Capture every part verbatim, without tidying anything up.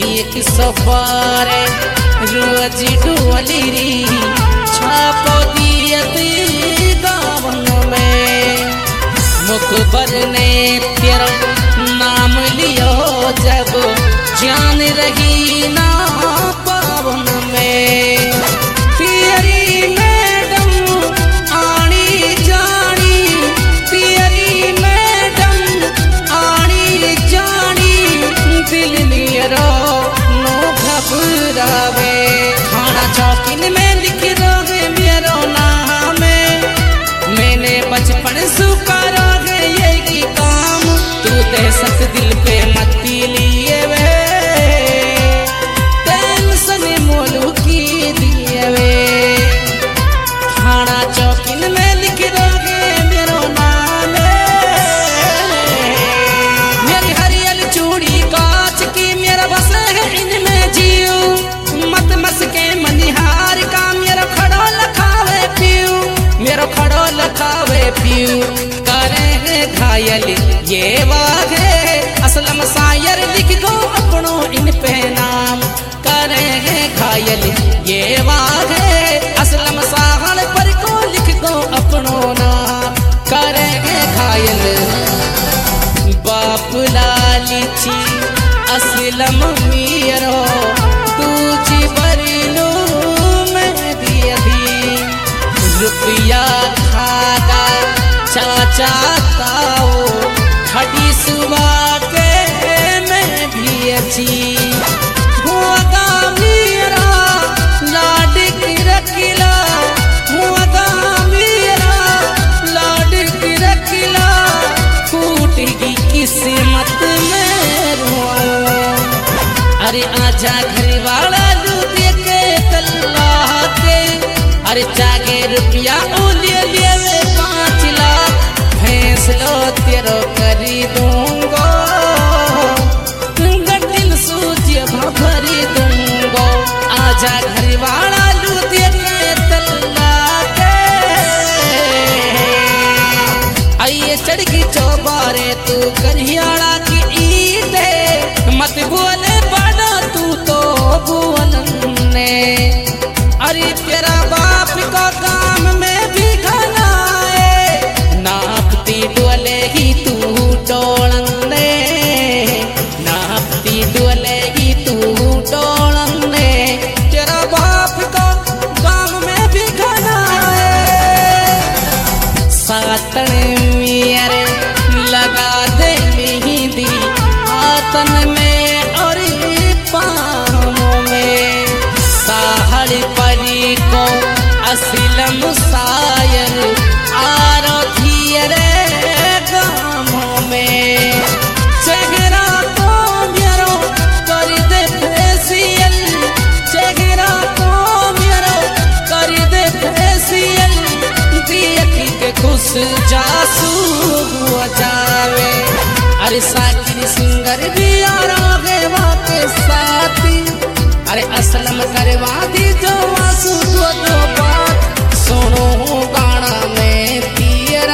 एक सफारे रोज डोली री छापो दियती गावन में मुखबर ने तेरा नाम लियो जब जान रही ना पावन में तेरी मैडम आनी जानी तेरी मैडम आनी जानी दिल मेरा नो घबरावे खाना चौकिन में लिख दोगे मेरो नाम मैंने बचपन सुकारा है यही काम तू दहशत दिल पे मत्ती लिए वे टेंशन मोलू की दिए वे खाना चौकिन में लिख दोगे मेरो नाम मेरी हरियल चूड़ी कांच की मेरा बस है इनमें जियो मत मस के मनिहार का मेरा खड़ो लखावे पियो मेरा खड़ो लखावे पियो करे है घायल ये वागे असलम शायर लिख दो अपनों इन पे नाम करे है घायल ये वागे असलम साहल पर को लिख दो अपनों नाम करे है घायल बाप लालिची असलम मीरो तुझी बरलो मैं दिया दी रुपया खागा चाचा ताओ खड़ी सुबह के मैं भी अच्छी हुआ मेरा लाड की रखिला हुआ मेरा लाड की रखिला फूटेगी किस्मत में रुआ अरे आजा घर वाला लूटे के तल्ला के अरे चागे रुपया ओलिए लिए वे पाँच लाख भैंस लो तेरो करी दूंगो गटिल सूझे भरी दूंगो आजा घर वाला लूटे के तल्ला के आइए चढ़ी चौबारे तू करियाड़ा की ईद मत बोले बड़ा तू तो बोलने अरे तेरा बाप का काम में भी घना है नापती डोले ही तू डोलने नापती डोले ही तू डोलने तेरा बाप का काम में भी घना है सातन मेरे लगा दे मेहंदी आतन में और पाँवों में साहड़ परी को असलम शायर आरो धीरे गामों में चेहरा तो मेरो कर दे फेसियल चेहरा तो मेरो कर दे फेसियल देख के खुश जासू हुआ जावे अरे साकिर सिंगर भी आ रहे वहाँ के साथी अरे असलम करवा दी जो आंसू दो दो बात सुनो गाना में तेरा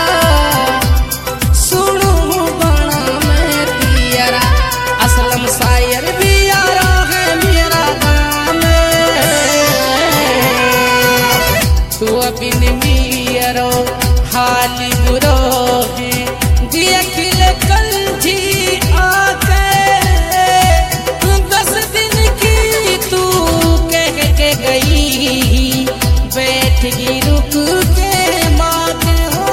सुनो गाना में तेरा असलम शायर भी आ रहा है मेरा गाँव तू अभी मेरो हाली बुरो है दिया खिले कल जी आके दस दिन की तू कह के गई बैठ गई रुक के माँ हो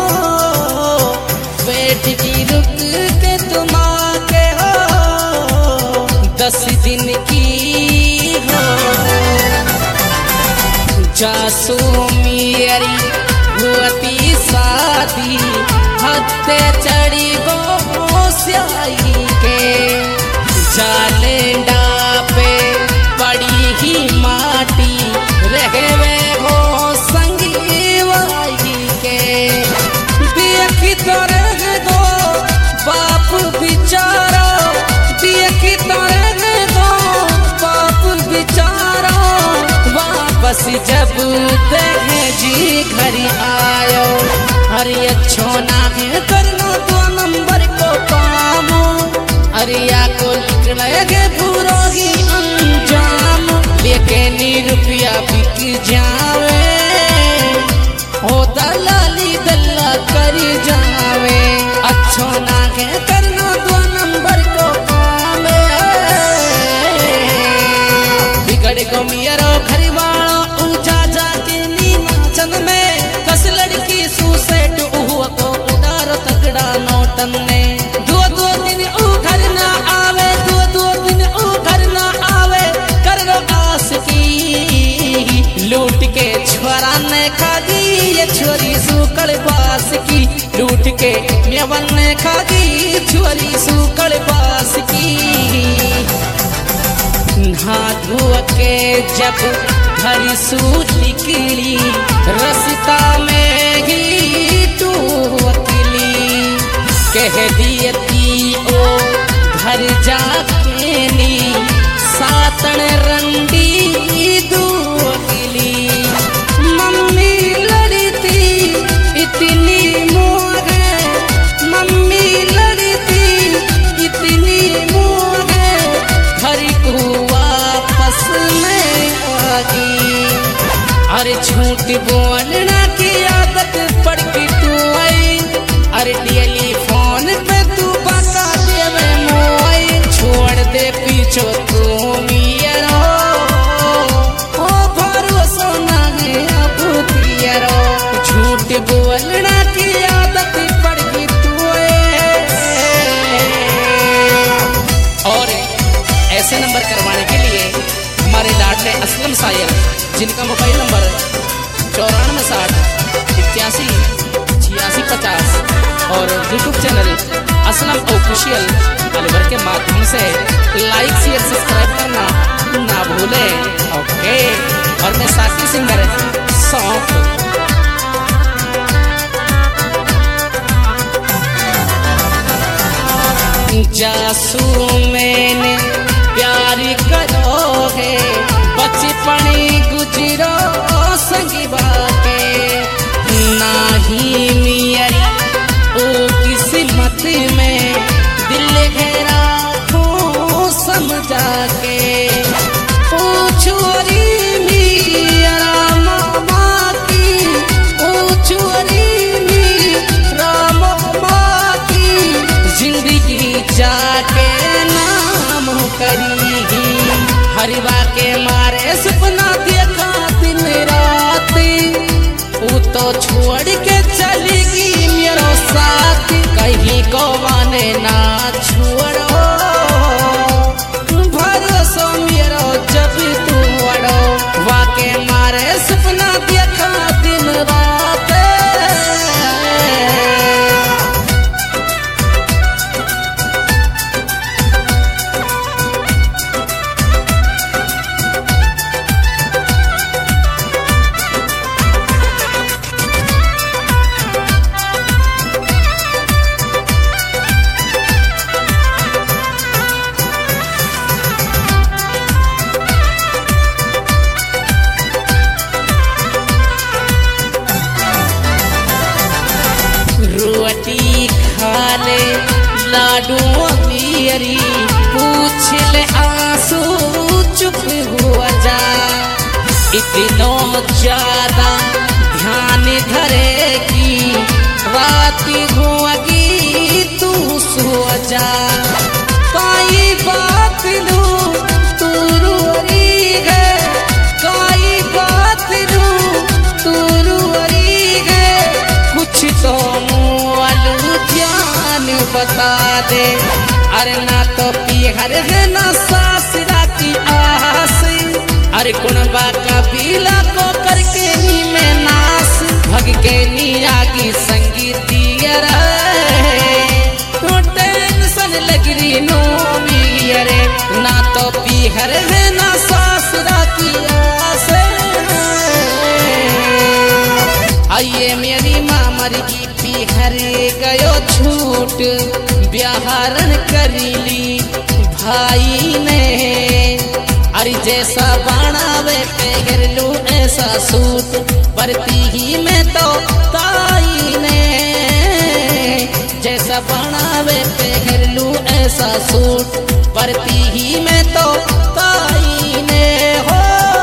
बैठ गई रुक के तुम आके हो दस दिन की हो जासू मेरी हुआती शादी हत्ते चढ़ी गो स्याही के जालेंडा पे पड़ी ही माटी रहवे हो संगी वाही के देखी तो रह दो बाप बिचारा देखी तो रह दो बाप बिचारा वापस जब देखे जी घर आयो अरे अच्छो ना है करना दो नंबर को पामो अरे या को निकले गे पूरो ही के मेवन ने खागी झोली सुकड़ बास की। नहा धो के जब घर सूती कीड़ी रस्ता में ही टूटली कह दियती ओ घर जाके नी सातन रंडी दूली। मम्मी लड़ी थी इतनी मोगे मम्मी लड़ी थी इतनी मोगे घर को वापस में आ गई। अरे झूठ बोलना की आदत पड़ गई तू आई। अरे टेलीफोन पे तू बता देवे मोई छोड़ दे पीछो तू मियरो ओ भरोसा नहीं अब तियरो। झूठ बोलना की आदत पड़ गई तू। और ऐसे नंबर करवाने के लिए हमारे लाडले असलम सायर जिनका मोबाइल नंबर चौरानवे साठ इक्यासी छियासी पचास और YouTube channel Aslam official Alwar के माध्यम से लाइक शेयर सब्सक्राइब करना ना भूलें। ओके और मैं साथी सिंगर सौंप जासू मैंने प्यार करोगे बचपनी गुजरो संगी बाके नाही मियरी ओ किस्मत में दिल घेरा हो समझा के। ओ छोरी मियरा मामा की ओ छोरी मियरा मामा की जिंदगी जाके नाम करी। हरिवा के मारे सपना देखा दिन रात वो तो छोड़ के चलेगी मेरा साथ कहीं को माने ना छोड़ो भरोसा मेरा जब तू अड़ो। वाके मारे सपना देखा दिन रात। रोटी खा ले लाडू अमीरी पूछ ले आंसू चुप हुआ जा। इतना ज्यादा ध्यान धरेगी रात होगी तू सो जा। काई बात लू तू रोरी है काई बात लू तू रोरी है कुछ तो बता दे। अरे ना तो पीहर है ना सासरा की आस। अरे कुणबा का पीला को करके नी में नास भग के नी आगी संगीतियर तो टेंशन लग रही नो मियरे। ना तो पीहर है ना सासरा की आस। आइए मेरी माँ मर की पीहर गयो छूट ब्याहरण करीली भाई ने। अरे जैसा बनावे पे लू ऐसा सूट बरती ही में तो ताई ने। जैसा बनावे पे लू ऐसा सूट बरती ही में तो ताई ने। हो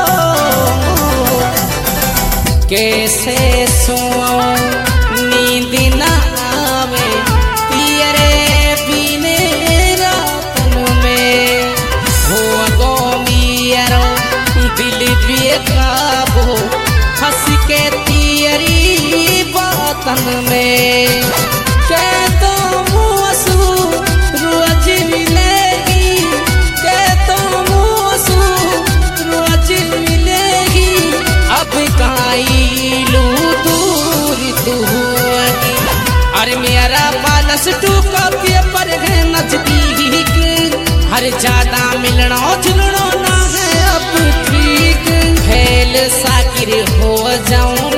कैसे सोओ नींद ना आवे पियरे बिने रातन में। हो गो मियरो दिल बेकाबू हंस के तियरी बातन में। के तो मुसू रोज मिलेगी के तो मुसू रोज मिलेगी अब काई लू दूर तू। अरे मेरा पर ज्यादा मिलना जुलना ना है अब ठीक। फैल साकिर हो जाऊं